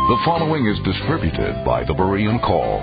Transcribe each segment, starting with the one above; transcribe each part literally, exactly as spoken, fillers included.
The following is distributed by the Berean Call.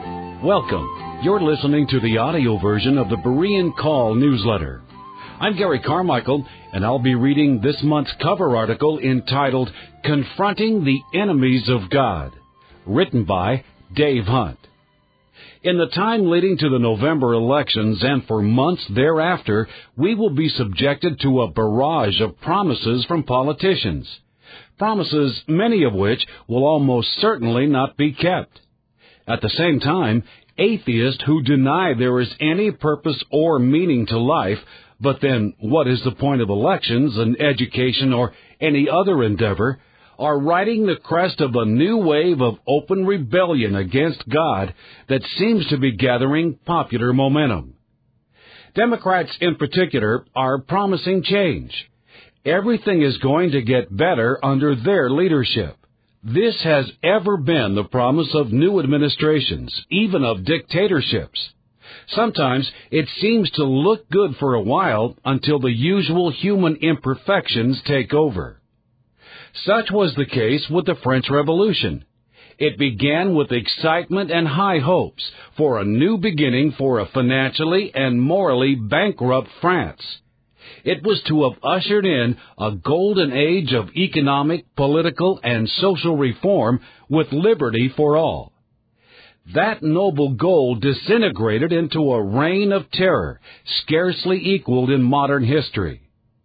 Welcome. You're listening to the audio version of the Berean Call newsletter. I'm Gary Carmichael, and I'll be reading this month's cover article entitled Confronting the Enemies of God, written by Dave Hunt. In the time leading to the November elections and for months thereafter, we will be subjected to a barrage of promises from politicians. Promises, many of which will almost certainly not be kept. At the same time, atheists who deny there is any purpose or meaning to life, but then what is the point of elections and education or any other endeavor, are riding the crest of a new wave of open rebellion against God that seems to be gathering popular momentum. Democrats in particular are promising change. Everything is going to get better under their leadership. This has ever been the promise of new administrations, even of dictatorships. Sometimes it seems to look good for a while until the usual human imperfections take over. Such was the case with the French Revolution. It began with excitement and high hopes for a new beginning for a financially and morally bankrupt France. It was to have ushered in a golden age of economic, political, and social reform with liberty for all. That noble goal disintegrated into a reign of terror, scarcely equaled in modern history.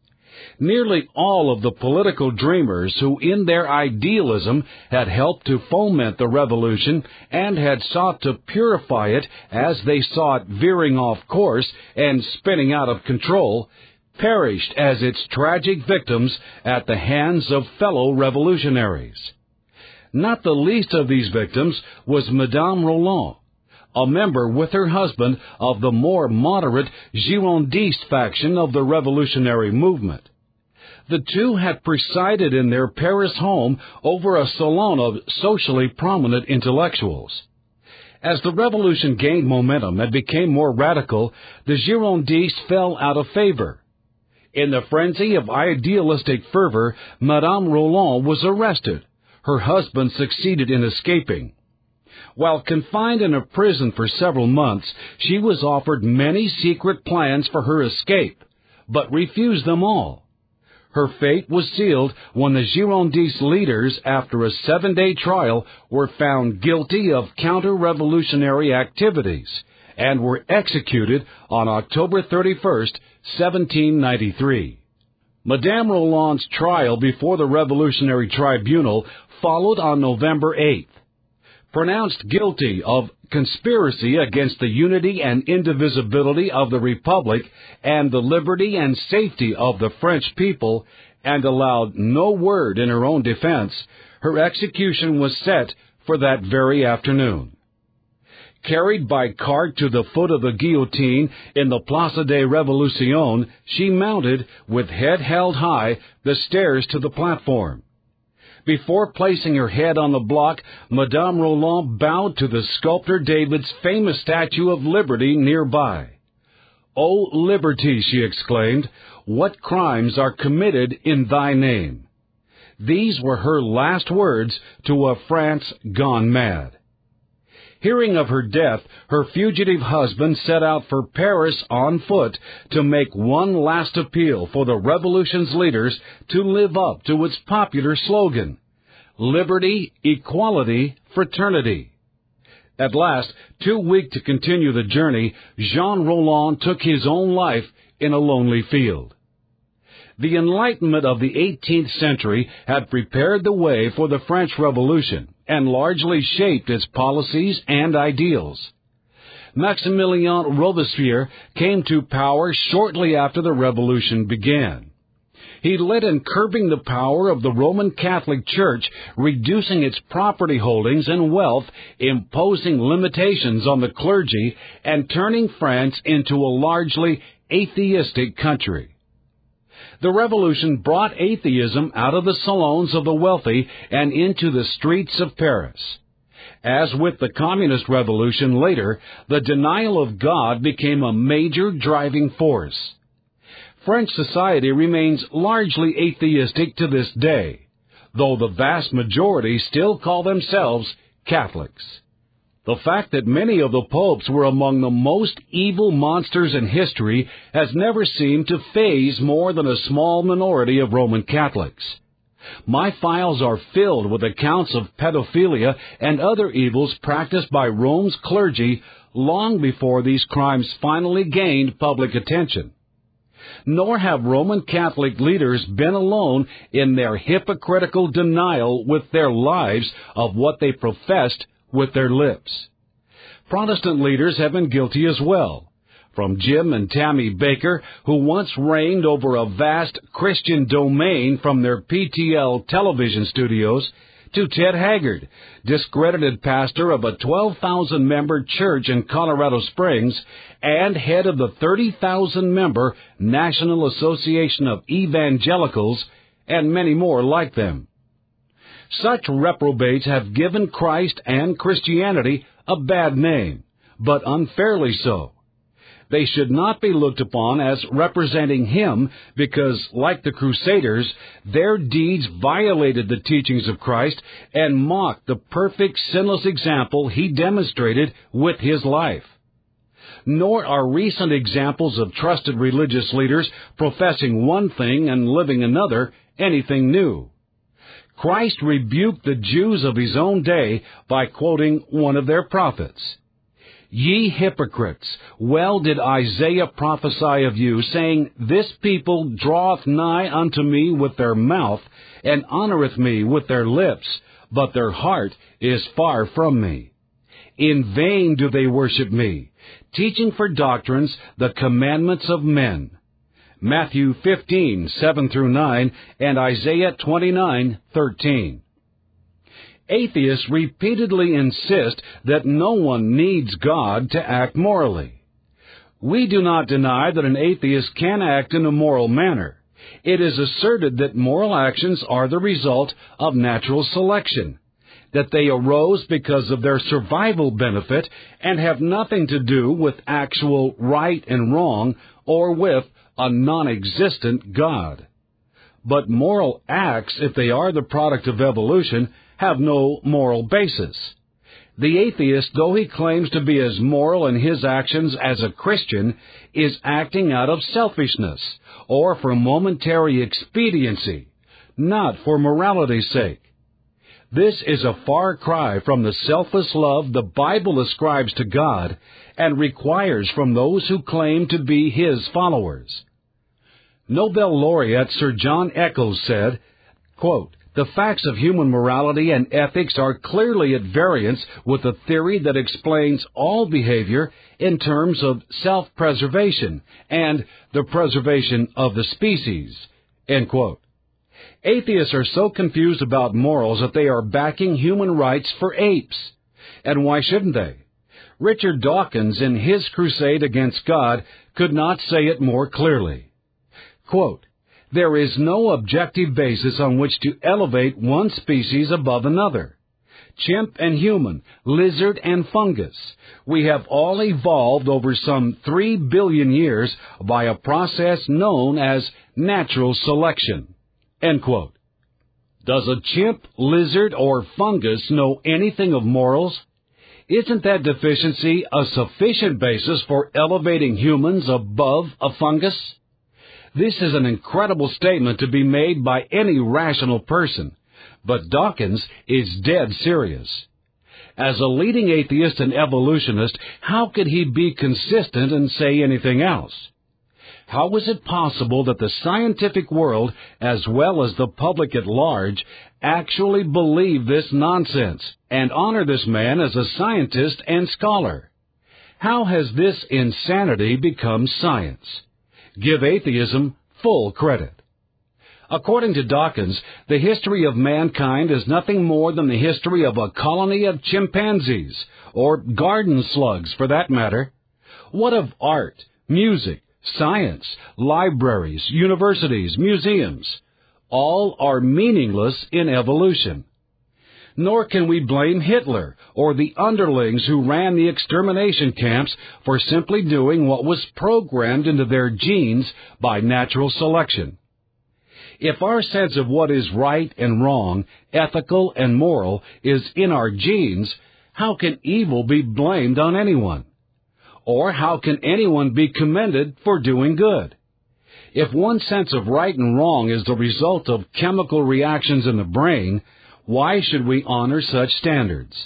Nearly all of the political dreamers who in their idealism had helped to foment the revolution and had sought to purify it as they saw it veering off course and spinning out of control, perished as its tragic victims at the hands of fellow revolutionaries. Not the least of these victims was Madame Roland, a member with her husband of the more moderate Girondist faction of the revolutionary movement. The two had presided in their Paris home over a salon of socially prominent intellectuals. As the revolution gained momentum and became more radical, the Girondists fell out of favor. In the frenzy of idealistic fervor, Madame Roland was arrested. Her husband succeeded in escaping. While confined in a prison for several months, she was offered many secret plans for her escape, but refused them all. Her fate was sealed when the Girondist leaders, after a seven-day trial, were found guilty of counter-revolutionary activities and were executed on October thirty-first, seventeen ninety-three. Madame Roland's trial before the Revolutionary Tribunal followed on November eighth. Pronounced guilty of conspiracy against the unity and indivisibility of the Republic and the liberty and safety of the French people, and allowed no word in her own defense, her execution was set for that very afternoon. Carried by cart to the foot of the guillotine in the Place de Révolution, she mounted, with head held high, the stairs to the platform. Before placing her head on the block, Madame Roland bowed to the sculptor David's famous statue of Liberty nearby. "O Liberty," she exclaimed, "what crimes are committed in thy name?" These were her last words to a France gone mad. Hearing of her death, her fugitive husband set out for Paris on foot to make one last appeal for the revolution's leaders to live up to its popular slogan, Liberty, Equality, Fraternity. At last, too weak to continue the journey, Jean Roland took his own life in a lonely field. The Enlightenment of the eighteenth century had prepared the way for the French Revolution and largely shaped its policies and ideals. Maximilien Robespierre came to power shortly after the Revolution began. He led in curbing the power of the Roman Catholic Church, reducing its property holdings and wealth, imposing limitations on the clergy, and turning France into a largely atheistic country. The revolution brought atheism out of the salons of the wealthy and into the streets of Paris. As with the communist revolution later, the denial of God became a major driving force. French society remains largely atheistic to this day. though the vast majority still call themselves Catholics. The fact that many of the popes were among the most evil monsters in history has never seemed to faze more than a small minority of Roman Catholics. My files are filled with accounts of pedophilia and other evils practiced by Rome's clergy long before these crimes finally gained public attention. Nor have Roman Catholic leaders been alone in their hypocritical denial with their lives of what they professed with their lips. Protestant leaders have been guilty as well, from Jim and Tammy Baker, who once reigned over a vast Christian domain from their P T L television studios, to Ted Haggard, discredited pastor of a twelve thousand member church in Colorado Springs and head of the thirty thousand member National Association of Evangelicals, and many more like them. Such reprobates have given Christ and Christianity a bad name, but unfairly so. They should not be looked upon as representing Him because, like the Crusaders, their deeds violated the teachings of Christ and mocked the perfect, sinless example He demonstrated with His life. Nor are recent examples of trusted religious leaders professing one thing and living another anything new. Christ rebuked the Jews of His own day by quoting one of their prophets. Ye hypocrites, well did Isaiah prophesy of you, saying, This people draweth nigh unto me with their mouth, and honoureth me with their lips, but their heart is far from me. In vain do they worship me, teaching for doctrines the commandments of men. Matthew fifteen, seven through nine, and Isaiah twenty-nine, thirteen. Atheists repeatedly insist that no one needs God to act morally. We do not deny that an atheist can act in a moral manner. It is asserted that moral actions are the result of natural selection, that they arose because of their survival benefit and have nothing to do with actual right and wrong or with a non-existent God. But moral acts, if they are the product of evolution, have no moral basis. The atheist, though he claims to be as moral in his actions as a Christian, is acting out of selfishness or for momentary expediency, not for morality's sake. This is a far cry from the selfless love the Bible ascribes to God and requires from those who claim to be His followers. Nobel laureate Sir John Eccles said, quote, The facts of human morality and ethics are clearly at variance with the theory that explains all behavior in terms of self-preservation and the preservation of the species, end quote. Atheists are so confused about morals that they are backing human rights for apes. And why shouldn't they? Richard Dawkins, in his crusade against God, could not say it more clearly. Quote, There is no objective basis on which to elevate one species above another. Chimp and human, lizard and fungus, we have all evolved over some three billion years by a process known as natural selection. End quote. Does a chimp, lizard, or fungus know anything of morals? Isn't that deficiency a sufficient basis for elevating humans above a fungus? This is an incredible statement to be made by any rational person, but Dawkins is dead serious. As a leading atheist and evolutionist, how could he be consistent and say anything else? How is it possible that the scientific world, as well as the public at large, actually believe this nonsense and honor this man as a scientist and scholar? How has this insanity become science? Give atheism full credit. According to Dawkins, the history of mankind is nothing more than the history of a colony of chimpanzees, or garden slugs for that matter. What of art, music, science, libraries, universities, museums? All are meaningless in evolution. Nor can we blame Hitler or the underlings who ran the extermination camps for simply doing what was programmed into their genes by natural selection. If our sense of what is right and wrong, ethical and moral, is in our genes, how can evil be blamed on anyone? Or how can anyone be commended for doing good? If one sense of right and wrong is the result of chemical reactions in the brain, why should we honor such standards?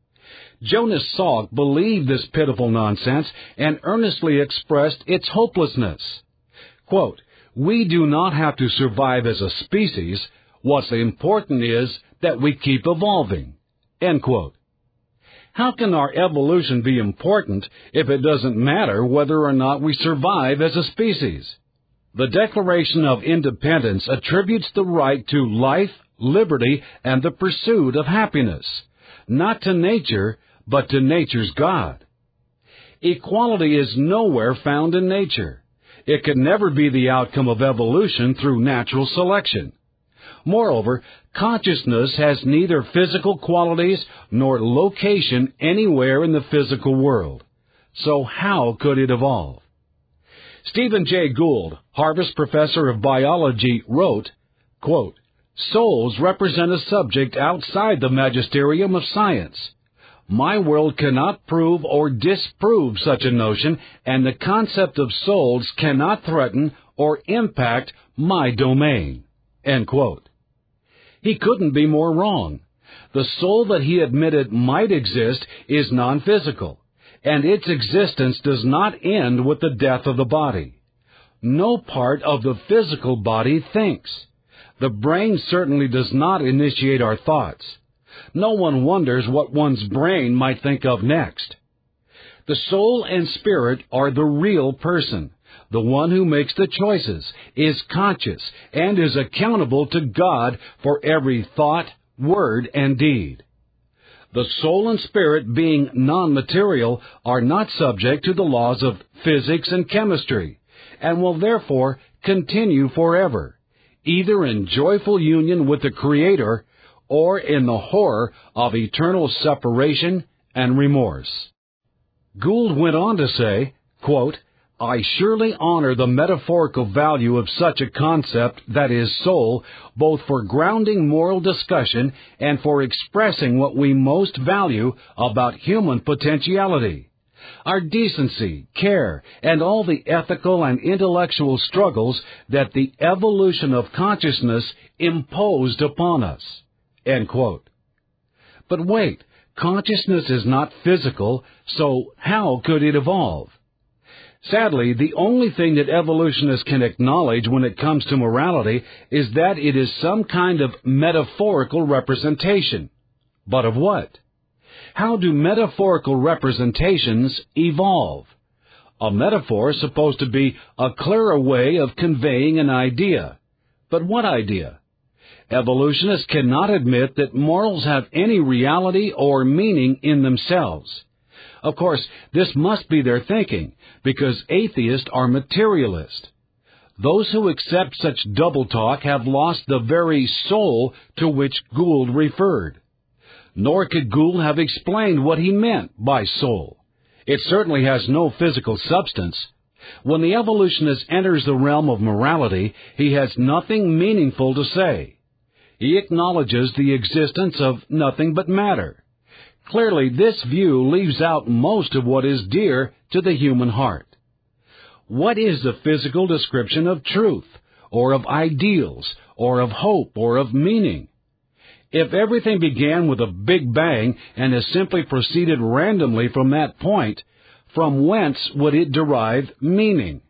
Jonas Salk believed this pitiful nonsense and earnestly expressed its hopelessness. Quote, "We do not have to survive as a species. What's important is that we keep evolving." End quote. How can our evolution be important if it doesn't matter whether or not we survive as a species? The Declaration of Independence attributes the right to life, liberty, and the pursuit of happiness, not to nature, but to nature's God. Equality is nowhere found in nature. It could never be the outcome of evolution through natural selection. Moreover, consciousness has neither physical qualities nor location anywhere in the physical world. So how could it evolve? Stephen Jay Gould, Harvard professor of biology, wrote, quote, "Souls represent a subject outside the magisterium of science. My world cannot prove or disprove such a notion, and the concept of souls cannot threaten or impact my domain." End quote. He couldn't be more wrong. The soul that he admitted might exist is non-physical, and its existence does not end with the death of the body. No part of the physical body thinks. The brain certainly does not initiate our thoughts. No one wonders what one's brain might think of next. The soul and spirit are the real person, the one who makes the choices, is conscious, and is accountable to God for every thought, word, and deed. The soul and spirit, being non-material, are not subject to the laws of physics and chemistry, and will therefore continue forever, either in joyful union with the Creator or in the horror of eternal separation and remorse. Gould went on to say, quote, "I surely honor the metaphorical value of such a concept, that is, soul, both for grounding moral discussion and for expressing what we most value about human potentiality, our decency, care, and all the ethical and intellectual struggles that the evolution of consciousness imposed upon us." End quote. But wait, consciousness is not physical, so how could it evolve? Sadly, the only thing that evolutionists can acknowledge when it comes to morality is that it is some kind of metaphorical representation. But of what? How do metaphorical representations evolve? A metaphor is supposed to be a clearer way of conveying an idea. But what idea? Evolutionists cannot admit that morals have any reality or meaning in themselves. Of course, this must be their thinking, because atheists are materialists. Those who accept such double talk have lost the very soul to which Gould referred. Nor could Gould have explained what he meant by soul. It certainly has no physical substance. When the evolutionist enters the realm of morality, he has nothing meaningful to say. He acknowledges the existence of nothing but matter. Clearly, this view leaves out most of what is dear to the human heart. What is the physical description of truth, or of ideals, or of hope, or of meaning? If everything began with a big bang and has simply proceeded randomly from that point, from whence would it derive meaning?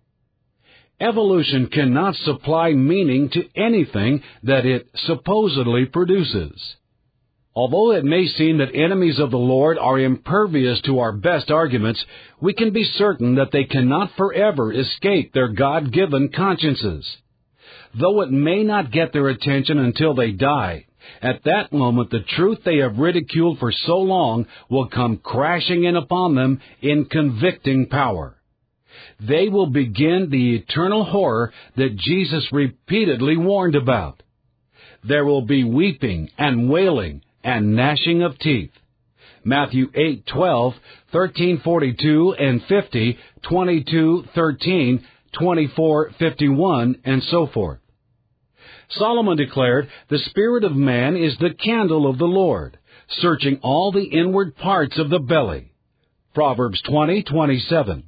Evolution cannot supply meaning to anything that it supposedly produces. Although it may seem that enemies of the Lord are impervious to our best arguments, we can be certain that they cannot forever escape their God-given consciences. Though it may not get their attention until they die, at that moment the truth they have ridiculed for so long will come crashing in upon them in convicting power. They will begin the eternal horror that Jesus repeatedly warned about. There will be weeping and wailing and gnashing of teeth. Matthew eight twelve, thirteen forty-two and fifty, twenty-two thirteen, twenty-four fifty-one, and so forth. Solomon declared, "The spirit of man is the candle of the Lord, searching all the inward parts of the belly." Proverbs twenty twenty-seven.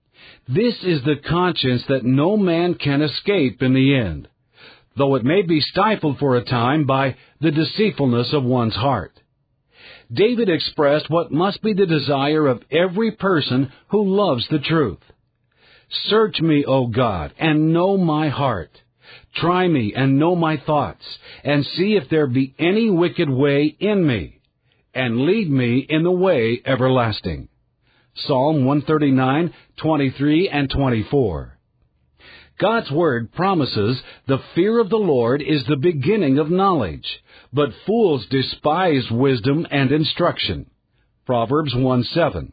This is the conscience that no man can escape in the end, though it may be stifled for a time by the deceitfulness of one's heart. David expressed what must be the desire of every person who loves the truth. "Search me, O God, and know my heart. Try me and know my thoughts, and see if there be any wicked way in me, and lead me in the way everlasting." Psalm one thirty-nine, twenty-three and twenty-four. God's Word promises the fear of the Lord is the beginning of knowledge, but fools despise wisdom and instruction. Proverbs one seven.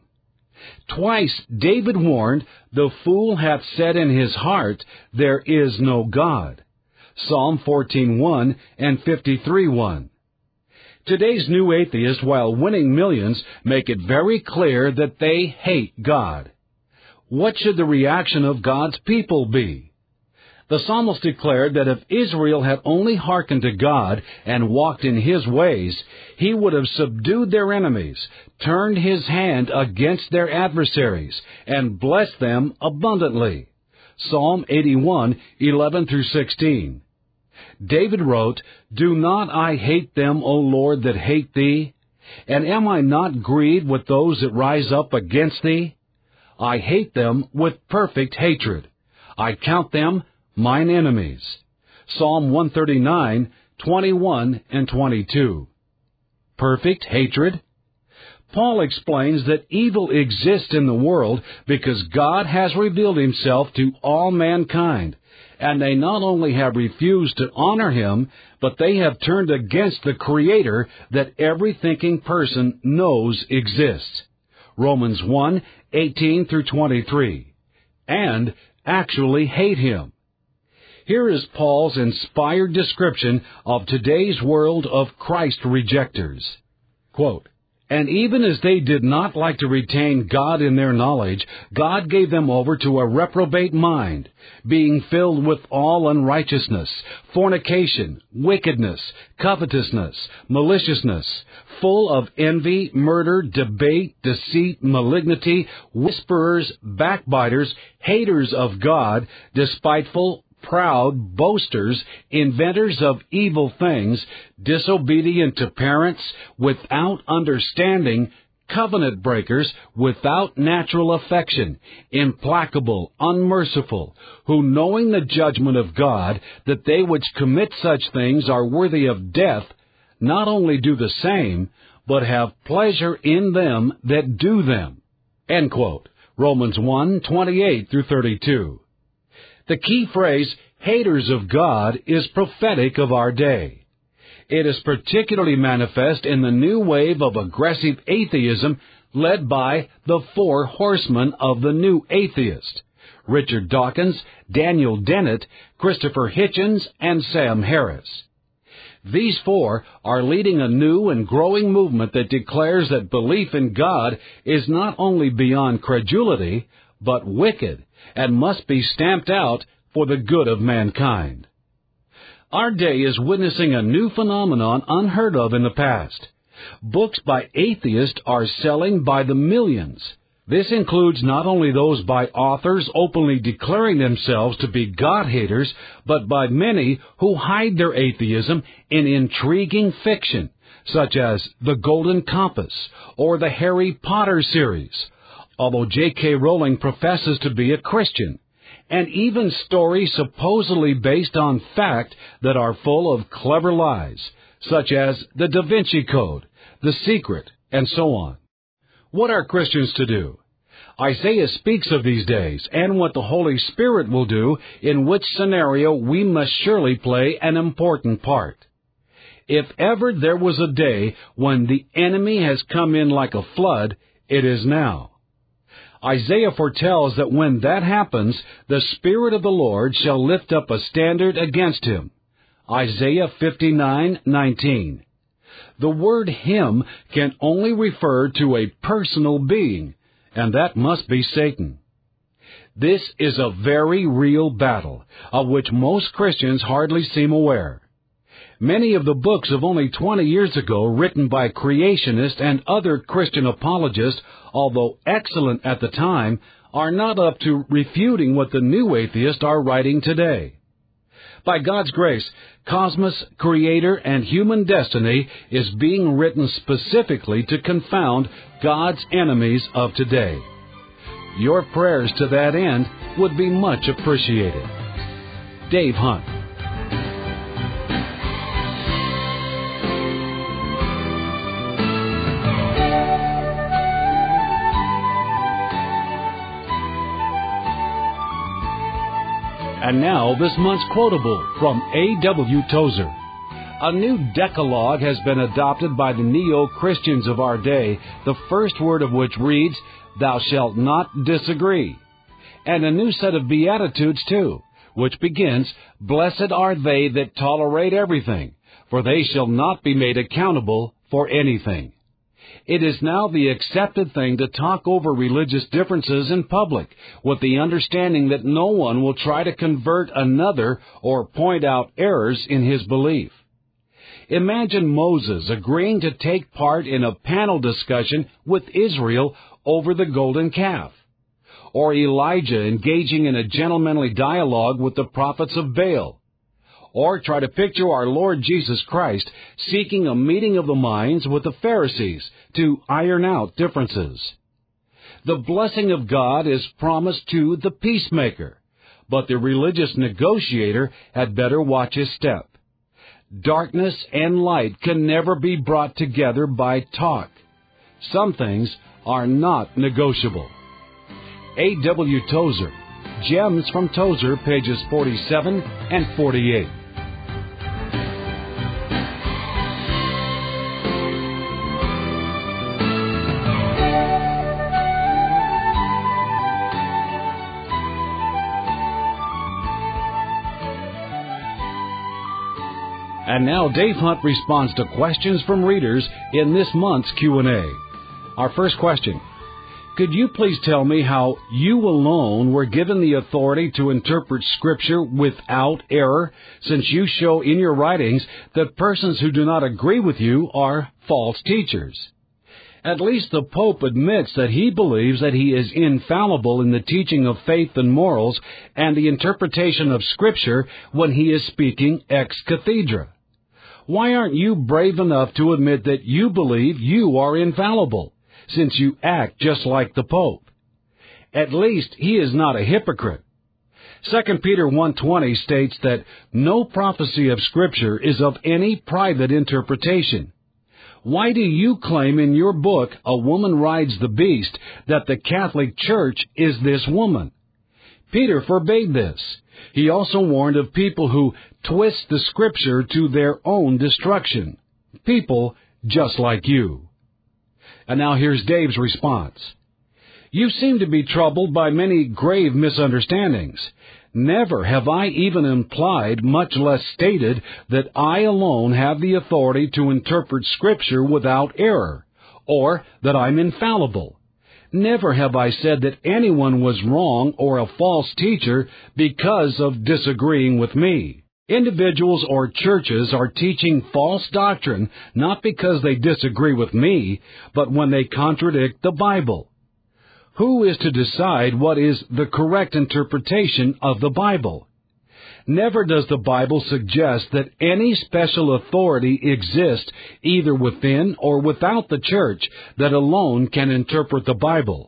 Twice David warned, "The fool hath said in his heart, there is no God." Psalm fourteen one and fifty-three one. Today's new atheists, while winning millions, make it very clear that they hate God. What should the reaction of God's people be? The psalmist declared that if Israel had only hearkened to God and walked in His ways, He would have subdued their enemies, turned His hand against their adversaries, and blessed them abundantly. Psalm eighty-one, eleven through sixteen. David wrote, "Do not I hate them, O Lord, that hate Thee? And am I not grieved with those that rise up against Thee? I hate them with perfect hatred. I count them mine enemies." Psalm one thirty-nine, twenty-one and twenty-two. Perfect hatred? Paul explains that evil exists in the world because God has revealed Himself to all mankind, and they not only have refused to honor Him, but they have turned against the Creator that every thinking person knows exists. Romans one, eighteen through twenty-three. And actually hate Him. Here is Paul's inspired description of today's world of Christ rejectors. Quote, "And even as they did not like to retain God in their knowledge, God gave them over to a reprobate mind, being filled with all unrighteousness, fornication, wickedness, covetousness, maliciousness, full of envy, murder, debate, deceit, malignity, whisperers, backbiters, haters of God, despiteful, proud, boasters, inventors of evil things, disobedient to parents, without understanding, covenant breakers, without natural affection, implacable, unmerciful, who knowing the judgment of God, that they which commit such things are worthy of death, not only do the same, but have pleasure in them that do them." End quote. Romans one, twenty-eight through thirty-two. The key phrase, haters of God, is prophetic of our day. It is particularly manifest in the new wave of aggressive atheism led by the four horsemen of the new atheist: Richard Dawkins, Daniel Dennett, Christopher Hitchens, and Sam Harris. These four are leading a new and growing movement that declares that belief in God is not only beyond credulity, but wicked, and must be stamped out for the good of mankind. Our day is witnessing a new phenomenon unheard of in the past. Books by atheists are selling by the millions. This includes not only those by authors openly declaring themselves to be God-haters, but by many who hide their atheism in intriguing fiction, such as The Golden Compass or the Harry Potter series, although J K Rowling professes to be a Christian, and even stories supposedly based on fact that are full of clever lies, such as The Da Vinci Code, The Secret, and so on. What are Christians to do? Isaiah speaks of these days and what the Holy Spirit will do, in which scenario we must surely play an important part. If ever there was a day when the enemy has come in like a flood, it is now. Isaiah foretells that when that happens, the Spirit of the Lord shall lift up a standard against him. Isaiah fifty-nine nineteen. The word him can only refer to a personal being, and that must be Satan. This is a very real battle, of which most Christians hardly seem aware. Many of the books of only twenty years ago, written by creationists and other Christian apologists, although excellent at the time, are not up to refuting what the new atheists are writing today. By God's grace, Cosmos, Creator, and Human Destiny is being written specifically to confound God's enemies of today. Your prayers to that end would be much appreciated. Dave Hunt. And now, this month's quotable from A W Tozer. A new decalogue has been adopted by the neo-Christians of our day, the first word of which reads, "Thou shalt not disagree." And a new set of Beatitudes, too, which begins, "Blessed are they that tolerate everything, for they shall not be made accountable for anything." It is now the accepted thing to talk over religious differences in public, with the understanding that no one will try to convert another or point out errors in his belief. Imagine Moses agreeing to take part in a panel discussion with Israel over the golden calf, or Elijah engaging in a gentlemanly dialogue with the prophets of Baal, or try to picture our Lord Jesus Christ seeking a meeting of the minds with the Pharisees to iron out differences. The blessing of God is promised to the peacemaker, but the religious negotiator had better watch his step. Darkness and light can never be brought together by talk. Some things are not negotiable. A W Tozer, Gems from Tozer, pages forty-seven and forty-eight. And now Dave Hunt responds to questions from readers in this month's Q and A. Our first question: could you please tell me how you alone were given the authority to interpret Scripture without error, since you show in your writings that persons who do not agree with you are false teachers? At least the Pope admits that he believes that he is infallible in the teaching of faith and morals and the interpretation of Scripture when he is speaking ex cathedra. Why aren't you brave enough to admit that you believe you are infallible, since you act just like the Pope? At least he is not a hypocrite. Second Peter one twenty states that no prophecy of Scripture is of any private interpretation. Why do you claim in your book, A Woman Rides the Beast, that the Catholic Church is this woman? Peter forbade this. He also warned of people who twist the Scripture to their own destruction. People just like you. And now here's Dave's response. You seem to be troubled by many grave misunderstandings. Never have I even implied, much less stated, that I alone have the authority to interpret Scripture without error, or that I'm infallible. Never have I said that anyone was wrong or a false teacher because of disagreeing with me. Individuals or churches are teaching false doctrine not because they disagree with me, but when they contradict the Bible. Who is to decide what is the correct interpretation of the Bible? Never does the Bible suggest that any special authority exists either within or without the church that alone can interpret the Bible.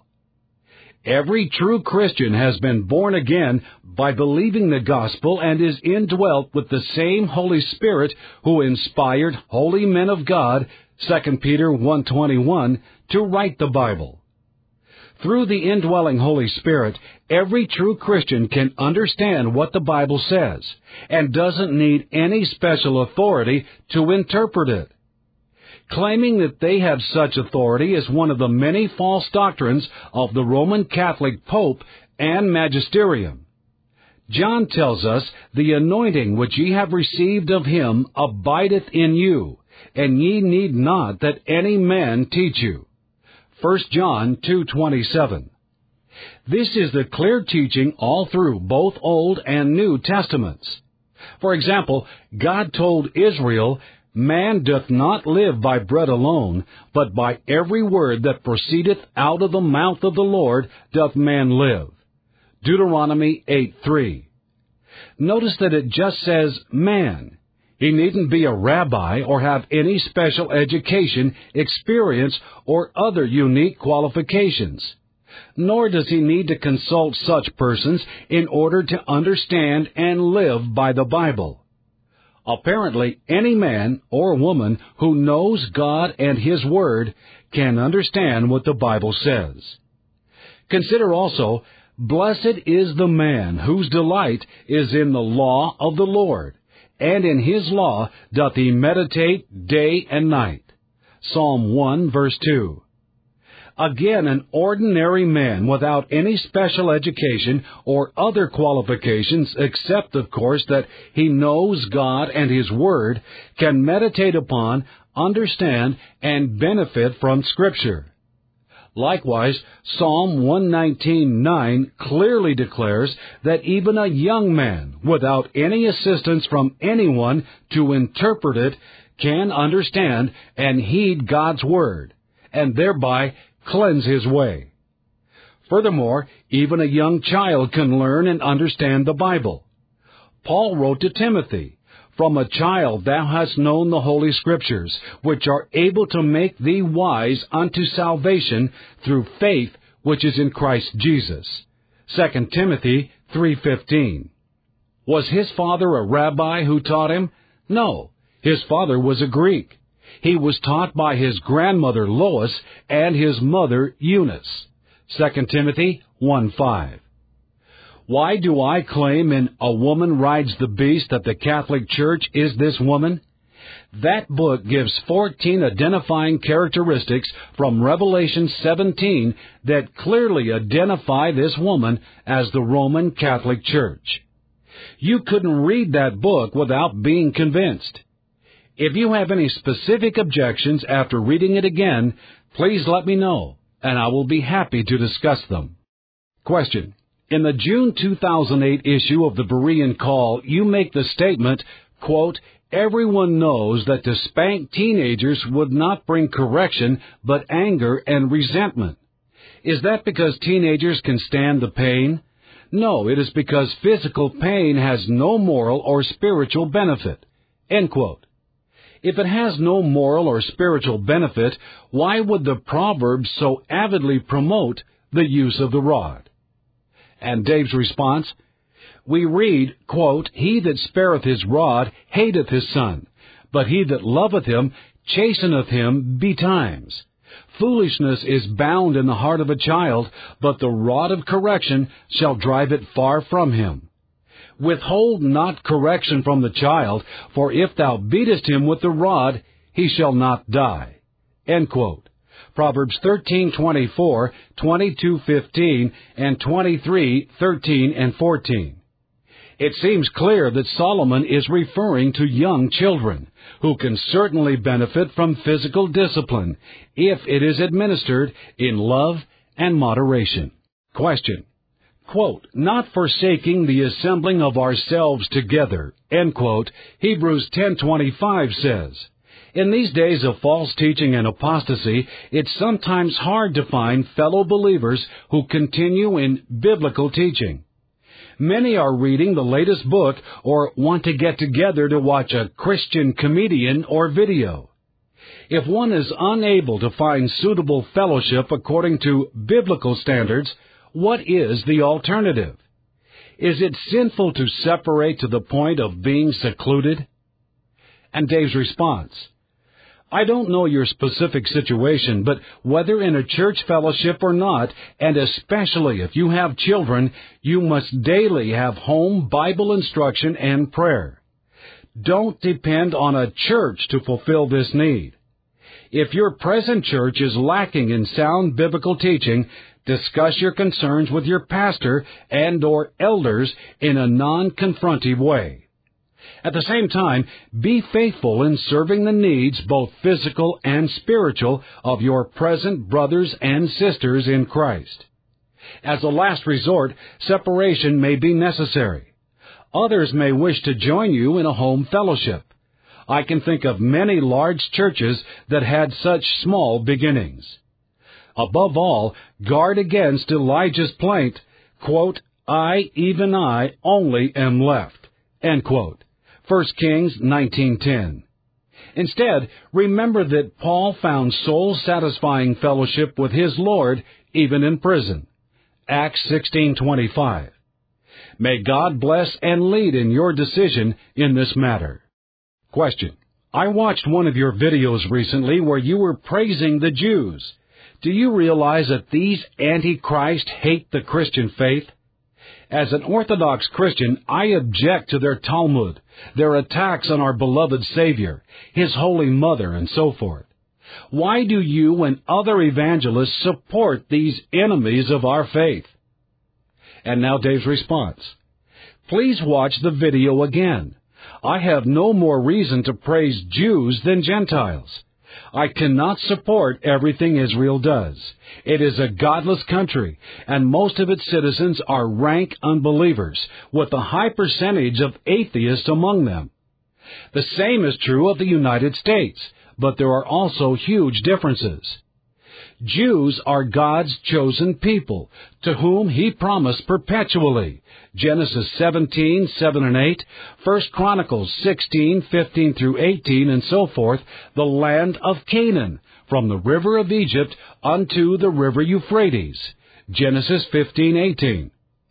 Every true Christian has been born again by believing the gospel and is indwelt with the same Holy Spirit who inspired holy men of God, Second Peter one twenty-one, to write the Bible. Through the indwelling Holy Spirit, every true Christian can understand what the Bible says and doesn't need any special authority to interpret it. Claiming that they have such authority is one of the many false doctrines of the Roman Catholic Pope and Magisterium. John tells us, "The anointing which ye have received of him abideth in you, and ye need not that any man teach you." First John two twenty-seven. This is the clear teaching all through both Old and New Testaments. For example, God told Israel, "Man doth not live by bread alone, but by every word that proceedeth out of the mouth of the Lord doth man live." Deuteronomy eight three. Notice that it just says man. He needn't be a rabbi or have any special education, experience, or other unique qualifications. Nor does he need to consult such persons in order to understand and live by the Bible. Apparently, any man or woman who knows God and His Word can understand what the Bible says. Consider also, "Blessed is the man whose delight is in the law of the Lord, and in His law doth he meditate day and night." Psalm one, verse two. Again, an ordinary man without any special education or other qualifications, except, of course, that he knows God and His Word, can meditate upon, understand, and benefit from Scripture. Likewise, Psalm one nineteen nine clearly declares that even a young man, without any assistance from anyone to interpret it, can understand and heed God's Word, and thereby cleanse his way. Furthermore, even a young child can learn and understand the Bible. Paul wrote to Timothy, "From a child thou hast known the Holy Scriptures, which are able to make thee wise unto salvation through faith which is in Christ Jesus." Second Timothy three fifteen. Was his father a rabbi who taught him? No, his father was a Greek. He was taught by his grandmother Lois and his mother Eunice. Second Timothy one five. Why do I claim in A Woman Rides the Beast that the Catholic Church is this woman? That book gives fourteen identifying characteristics from Revelation seventeen that clearly identify this woman as the Roman Catholic Church. You couldn't read that book without being convinced. If you have any specific objections after reading it again, please let me know, and I will be happy to discuss them. Question. In the June two thousand eight issue of the Berean Call, you make the statement, quote, "Everyone knows that to spank teenagers would not bring correction, but anger and resentment." Is that because teenagers can stand the pain? No, it is because physical pain has no moral or spiritual benefit. End quote. If it has no moral or spiritual benefit, why would the Proverbs so avidly promote the use of the rod? And Dave's response, we read, quote, "He that spareth his rod hateth his son, but he that loveth him chasteneth him betimes. Foolishness is bound in the heart of a child, but the rod of correction shall drive it far from him. Withhold not correction from the child, for if thou beatest him with the rod, he shall not die." End quote. Proverbs thirteen twenty-four, twenty-two fifteen, and twenty-three thirteen and fourteen. It seems clear that Solomon is referring to young children, who can certainly benefit from physical discipline, if it is administered in love and moderation. Question. Quote, "Not forsaking the assembling of ourselves together," end quote, Hebrews ten twenty-five says. In these days of false teaching and apostasy, it's sometimes hard to find fellow believers who continue in biblical teaching. Many are reading the latest book or want to get together to watch a Christian comedian or video. If one is unable to find suitable fellowship according to biblical standards, what is the alternative? Is it sinful to separate to the point of being secluded? And Dave's response, I don't know your specific situation, but whether in a church fellowship or not, and especially if you have children, you must daily have home Bible instruction and prayer. Don't depend on a church to fulfill this need. If your present church is lacking in sound biblical teaching, discuss your concerns with your pastor and or elders in a non-confrontive way. At the same time, be faithful in serving the needs, both physical and spiritual, of your present brothers and sisters in Christ. As a last resort, separation may be necessary. Others may wish to join you in a home fellowship. I can think of many large churches that had such small beginnings. Above all, guard against Elijah's plaint, quote, I, even I, only am left, end quote. First Kings nineteen ten. Instead, remember that Paul found soul-satisfying fellowship with his Lord even in prison. Acts sixteen twenty-five. May God bless and lead in your decision in this matter. Question. I watched one of your videos recently where you were praising the Jews. Do you realize that these Antichrist hate the Christian faith? As an Orthodox Christian, I object to their Talmud, their attacks on our beloved Savior, His Holy Mother, and so forth. Why do you and other evangelists support these enemies of our faith? And now Dave's response. Please watch the video again. I have no more reason to praise Jews than Gentiles. I cannot support everything Israel does. It is a godless country, and most of its citizens are rank unbelievers, with a high percentage of atheists among them. The same is true of the United States, but there are also huge differences. Jews are God's chosen people, to whom He promised perpetually. Genesis seventeen, seven and eight, First Chronicles sixteen, fifteen through eighteen, and so forth, the land of Canaan, from the river of Egypt unto the river Euphrates. Genesis fifteen, eighteen.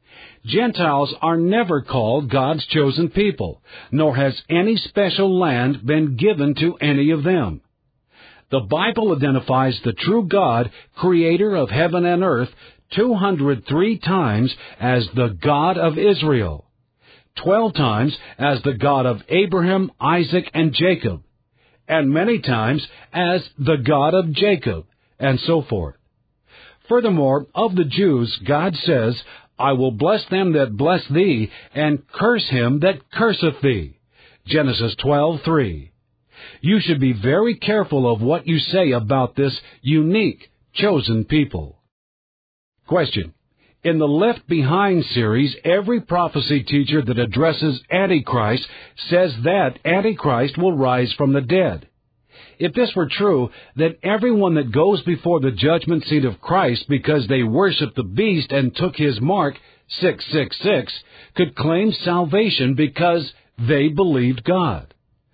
Gentiles are never called God's chosen people, nor has any special land been given to any of them. The Bible identifies the true God, creator of heaven and earth, two hundred three times as the God of Israel, twelve times as the God of Abraham, Isaac, and Jacob, and many times as the God of Jacob, and so forth. Furthermore, of the Jews, God says, I will bless them that bless thee, and curse him that curseth thee. Genesis twelve, three. You should be very careful of what you say about this unique, chosen people. Question. In the Left Behind series, every prophecy teacher that addresses Antichrist says that Antichrist will rise from the dead. If this were true, then everyone that goes before the judgment seat of Christ because they worship the beast and took his mark, six six six, could claim salvation because they believed God.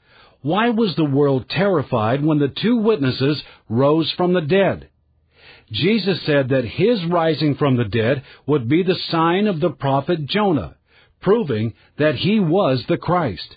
Why was the world terrified when the two witnesses rose from the dead? Jesus said that his rising from the dead would be the sign of the prophet Jonah, proving that he was the Christ.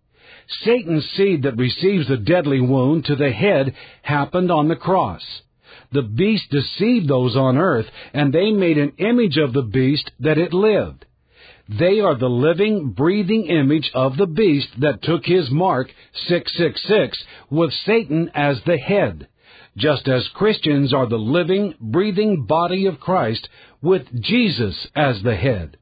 Satan's seed that receives the deadly wound to the head happened on the cross. The beast deceived those on earth, and they made an image of the beast that it lived. They are the living, breathing image of the beast that took his mark, six six six, with Satan as the head, just as Christians are the living, breathing body of Christ with Jesus as the head.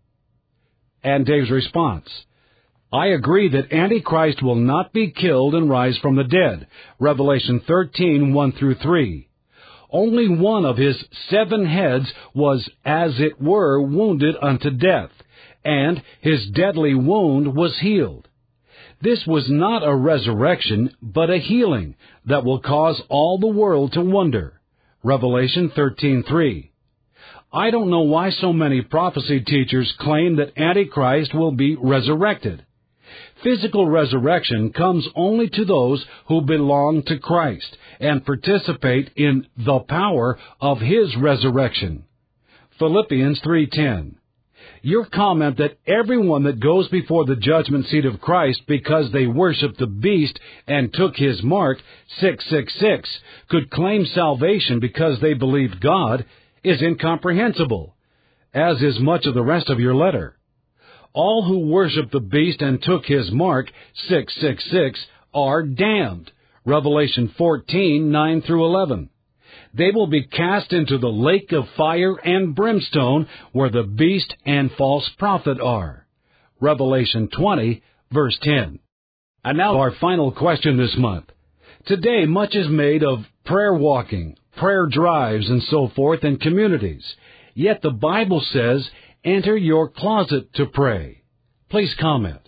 And Dave's response. I agree that Antichrist will not be killed and rise from the dead. Revelation thirteen, one through three. Only one of his seven heads was, as it were, wounded unto death, and his deadly wound was healed. This was not a resurrection, but a healing that will cause all the world to wonder. Revelation thirteen, three. I don't know why so many prophecy teachers claim that Antichrist will be resurrected. Physical resurrection comes only to those who belong to Christ and participate in the power of His resurrection. Philippians three ten. Your comment that everyone that goes before the judgment seat of Christ because they worship the beast and took his mark, six six six, could claim salvation because they believed God is incomprehensible, as is much of the rest of your letter. All who worship the beast and took his mark, six six six, are damned. Revelation fourteen, nine through eleven. They will be cast into the lake of fire and brimstone where the beast and false prophet are. Revelation twenty, verse ten. And now our final question this month. Today much is made of prayer walking, prayer drives, and so forth in communities. Yet the Bible says, enter your closet to pray. Please comment.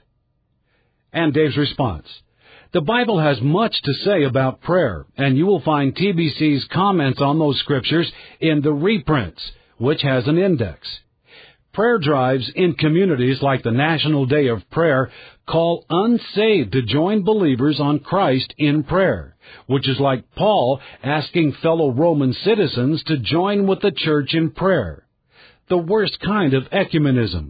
And Dave's response. The Bible has much to say about prayer, and you will find T B C's comments on those scriptures in the reprints, which has an index. Prayer drives in communities like the National Day of Prayer call unsaved to join believers on Christ in prayer, which is like Paul asking fellow Roman citizens to join with the church in prayer. The worst kind of ecumenism.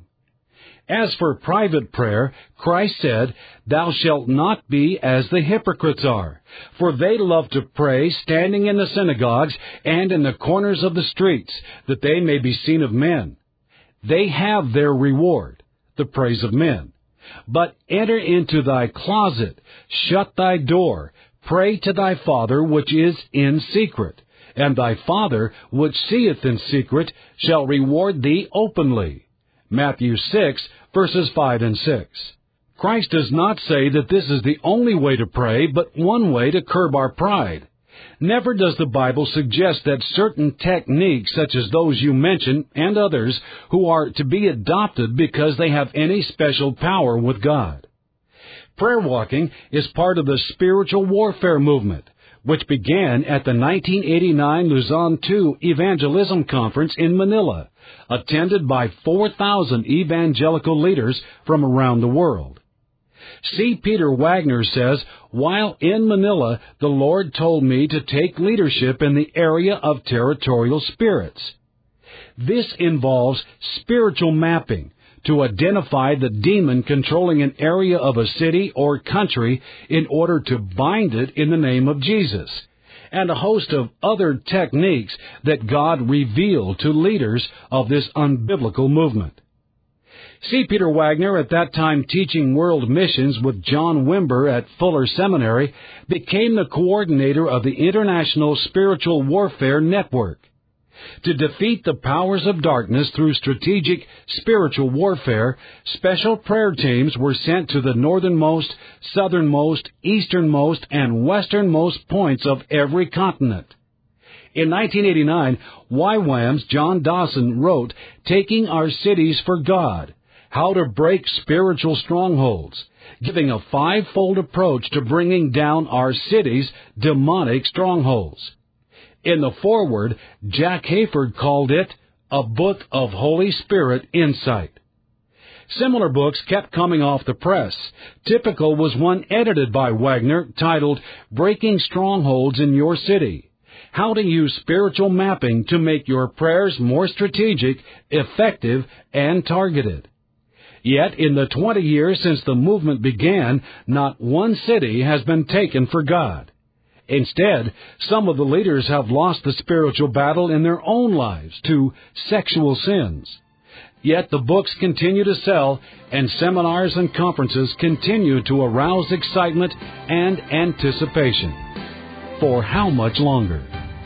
As for private prayer, Christ said, Thou shalt not be as the hypocrites are, for they love to pray standing in the synagogues and in the corners of the streets, that they may be seen of men. They have their reward, the praise of men. But enter into thy closet, shut thy door, pray to thy Father which is in secret, and thy Father which seeth in secret shall reward thee openly. Matthew six, verses five and six. Christ does not say that this is the only way to pray, but one way to curb our pride. Never does the Bible suggest that certain techniques, such as those you mentioned, and others, who are to be adopted because they have any special power with God. Prayer walking is part of the spiritual warfare movement, which began at the nineteen eighty-nine Luzon two Evangelism Conference in Manila, attended by four thousand evangelical leaders from around the world. C. Peter Wagner says, while in Manila, the Lord told me to take leadership in the area of territorial spirits. This involves spiritual mapping to identify the demon controlling an area of a city or country in order to bind it in the name of Jesus, and a host of other techniques that God revealed to leaders of this unbiblical movement. C. Peter Wagner, at that time teaching world missions with John Wimber at Fuller Seminary, became the coordinator of the International Spiritual Warfare Network. To defeat the powers of darkness through strategic spiritual warfare, special prayer teams were sent to the northernmost, southernmost, easternmost, and westernmost points of every continent. In nineteen eighty-nine, Y WAM's John Dawson wrote, Taking Our Cities for God, How to Break Spiritual Strongholds, giving a five-fold approach to bringing down our cities' demonic strongholds. In the foreword, Jack Hayford called it a book of Holy Spirit insight. Similar books kept coming off the press. Typical was one edited by Wagner titled Breaking Strongholds in Your City. How to use spiritual mapping to make your prayers more strategic, effective, and targeted. Yet, in the twenty years since the movement began, not one city has been taken for God. Instead, some of the leaders have lost the spiritual battle in their own lives to sexual sins. Yet the books continue to sell, and seminars and conferences continue to arouse excitement and anticipation. For how much longer?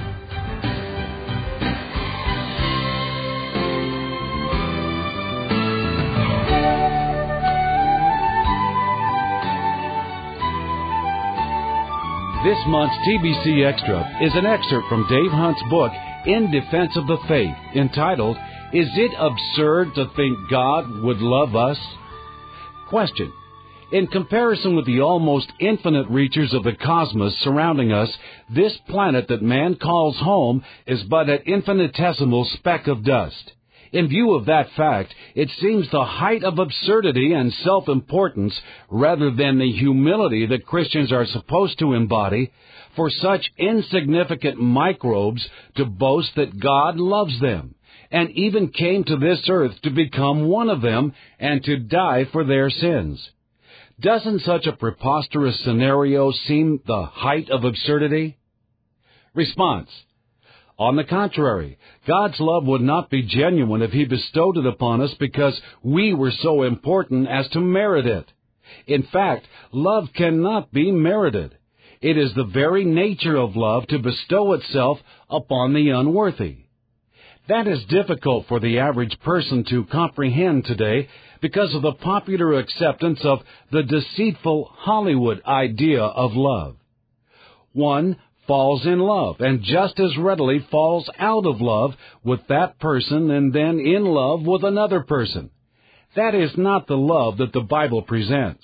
This month's T B C Extra is an excerpt from Dave Hunt's book, In Defense of the Faith, entitled, Is It Absurd to Think God Would Love Us? Question. In comparison with the almost infinite reaches of the cosmos surrounding us, this planet that man calls home is but an infinitesimal speck of dust. In view of that fact, it seems the height of absurdity and self-importance, rather than the humility that Christians are supposed to embody, for such insignificant microbes to boast that God loves them, and even came to this earth to become one of them and to die for their sins. Doesn't such a preposterous scenario seem the height of absurdity? Response. On the contrary, God's love would not be genuine if He bestowed it upon us because we were so important as to merit it. In fact, love cannot be merited. It is the very nature of love to bestow itself upon the unworthy. That is difficult for the average person to comprehend today because of the popular acceptance of the deceitful Hollywood idea of love. One falls in love, and just as readily falls out of love with that person and then in love with another person. That is not the love that the Bible presents.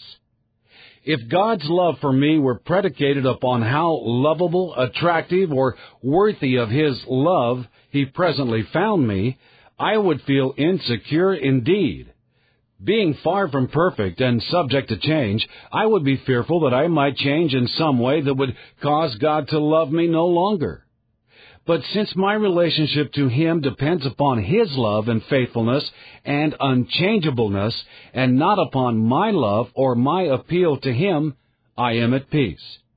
If God's love for me were predicated upon how lovable, attractive, or worthy of His love He presently found me, I would feel insecure indeed. Being far from perfect and subject to change, I would be fearful that I might change in some way that would cause God to love me no longer. But since my relationship to Him depends upon His love and faithfulness and unchangeableness, and not upon my love or my appeal to Him, I am at peace.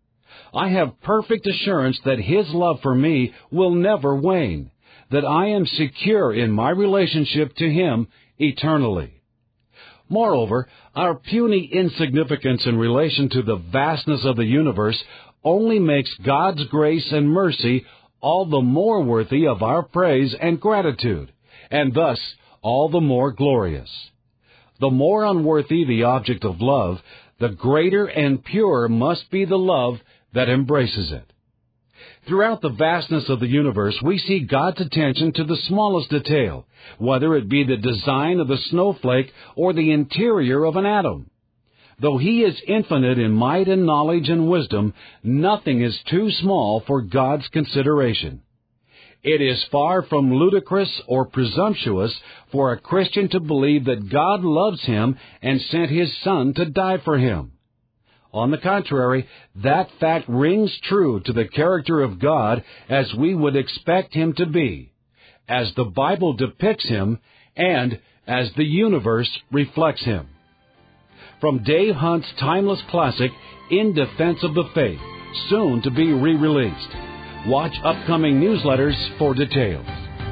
I have perfect assurance that His love for me will never wane, that I am secure in my relationship to Him eternally. Moreover, our puny insignificance in relation to the vastness of the universe only makes God's grace and mercy all the more worthy of our praise and gratitude, and thus all the more glorious. The more unworthy the object of love, the greater and purer must be the love that embraces it. Throughout the vastness of the universe, we see God's attention to the smallest detail, whether it be the design of a snowflake or the interior of an atom. Though He is infinite in might and knowledge and wisdom, nothing is too small for God's consideration. It is far from ludicrous or presumptuous for a Christian to believe that God loves him and sent His Son to die for him. On the contrary, that fact rings true to the character of God as we would expect Him to be, as the Bible depicts Him, and as the universe reflects Him. From Dave Hunt's timeless classic, In Defense of the Faith, soon to be re-released. Watch upcoming newsletters for details.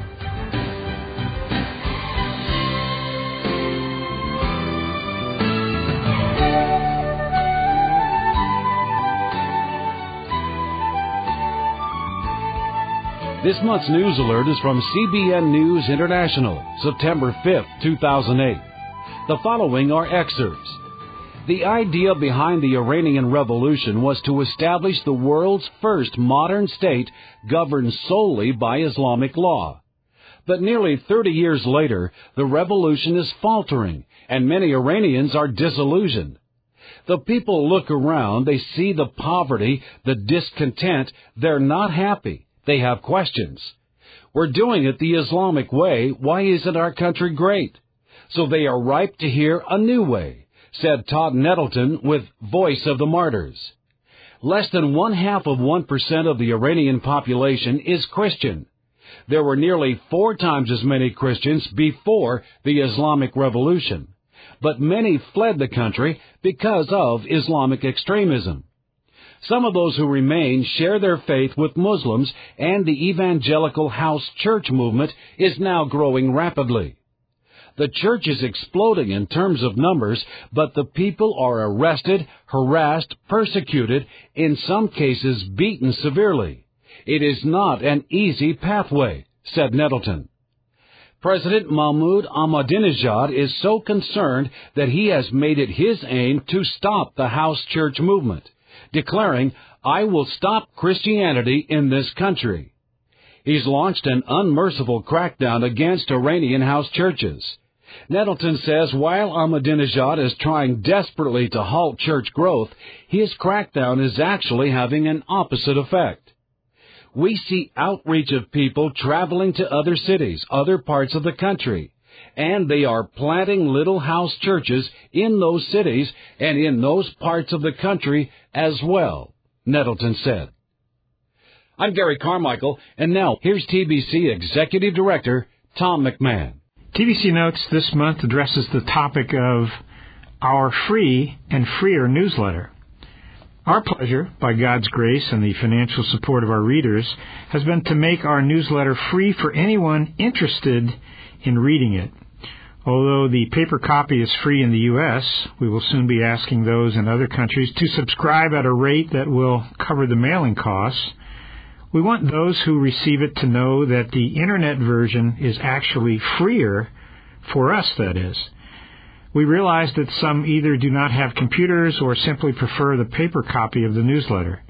This month's news alert is from C B N News International, September fifth, two thousand eight. The following are excerpts. The idea behind the Iranian Revolution was to establish the world's first modern state governed solely by Islamic law. But nearly thirty years later, the revolution is faltering, and many Iranians are disillusioned. The people look around, they see the poverty, the discontent, they're not happy. They have questions. We're doing it the Islamic way. Why isn't our country great? So they are ripe to hear a new way, said Todd Nettleton with Voice of the Martyrs. Less than one half of one percent of the Iranian population is Christian. There were nearly four times as many Christians before the Islamic Revolution, but many fled the country because of Islamic extremism. Some of those who remain share their faith with Muslims, and the evangelical house church movement is now growing rapidly. The church is exploding in terms of numbers, but the people are arrested, harassed, persecuted, in some cases beaten severely. It is not an easy pathway, said Nettleton. President Mahmoud Ahmadinejad is so concerned that he has made it his aim to stop the house church movement, declaring, "I will stop Christianity in this country." He's launched an unmerciful crackdown against Iranian house churches. Nettleton says while Ahmadinejad is trying desperately to halt church growth, his crackdown is actually having an opposite effect. We see outreach of people traveling to other cities, other parts of the country, and they are planting little house churches in those cities and in those parts of the country as well, Nettleton said. I'm Gary Carmichael, and now here's T B C Executive Director Tom McMahon. T B C Notes this month addresses the topic of our free and freer newsletter. Our pleasure, by God's grace and the financial support of our readers, has been to make our newsletter free for anyone interested in reading it. Although the paper copy is free in the U S, we will soon be asking those in other countries to subscribe at a rate that will cover the mailing costs. We want those who receive it to know that the Internet version is actually freer, for us, that is. We realize that some either do not have computers or simply prefer the paper copy of the newsletter.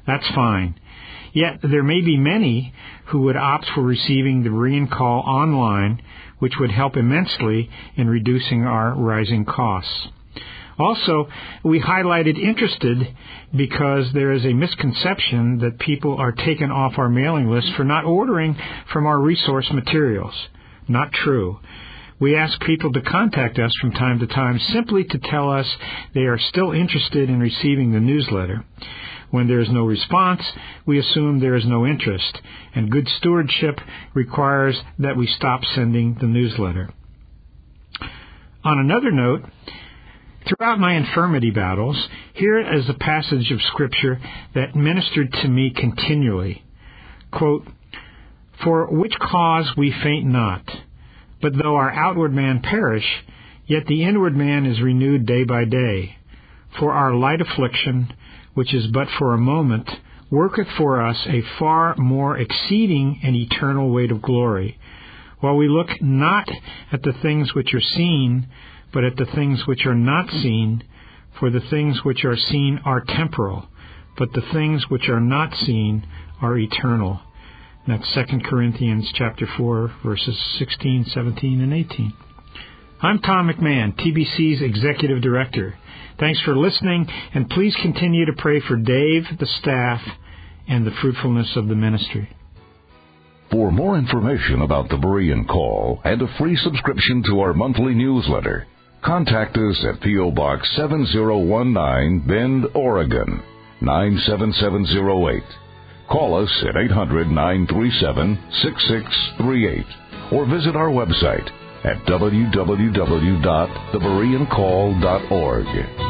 That's fine. Yet there may be many who would opt for receiving the Berean Call online, which would help immensely in reducing our rising costs. Also, we highlighted interested because there is a misconception that people are taken off our mailing list for not ordering from our resource materials. Not true. We ask people to contact us from time to time simply to tell us they are still interested in receiving the newsletter. When there is no response, we assume there is no interest, and good stewardship requires that we stop sending the newsletter. On another note, throughout my infirmity battles, here is a passage of Scripture that ministered to me continually. Quote, "For which cause we faint not, but though our outward man perish, yet the inward man is renewed day by day. For our light affliction, which is but for a moment, worketh for us a far more exceeding and eternal weight of glory, while we look not at the things which are seen, but at the things which are not seen. For the things which are seen are temporal, but the things which are not seen are eternal." That's Second Corinthians chapter four, verses sixteen, seventeen, and eighteen. I'm Tom McMahon, T B C's Executive Director. Thanks for listening, and please continue to pray for Dave, the staff, and the fruitfulness of the ministry. For more information about the Berean Call and a free subscription to our monthly newsletter, contact us at P O. Box seven zero one nine, Bend, Oregon, nine seven seven zero eight. Call us at eight hundred, nine three seven, six six three eight or visit our website at w w w dot the berean call dot org.